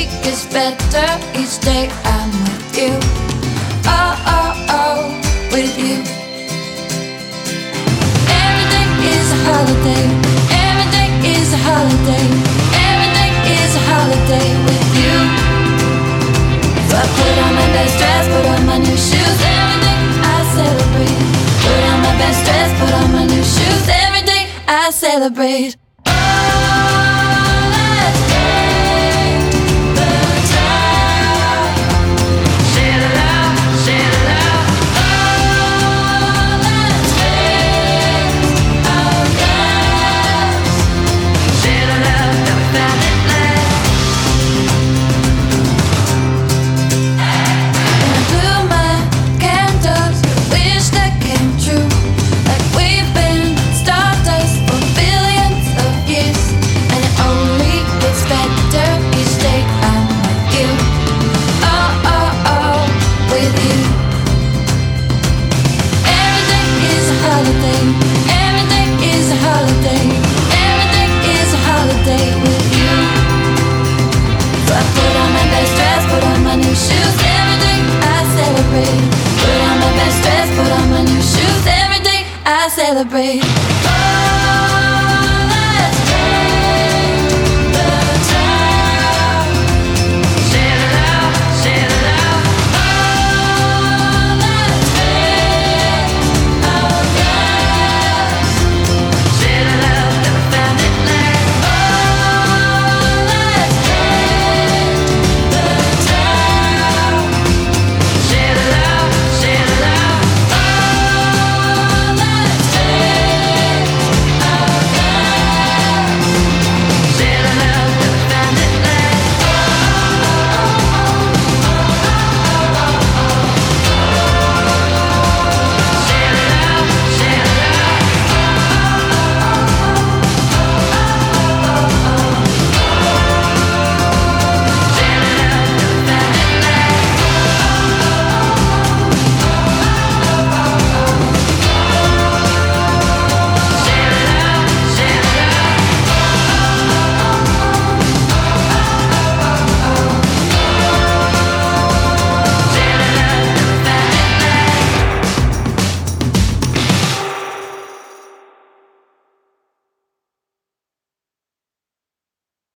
gets better each day I'm with you. Oh, oh, oh, with you. Everything is a holiday. Everything is a holiday. Everything is a holiday with you. So I put on my best dress, put on my new shoes. Everything I celebrate. Put on my best dress, put on my new shoes. Everything I celebrate. Celebrate.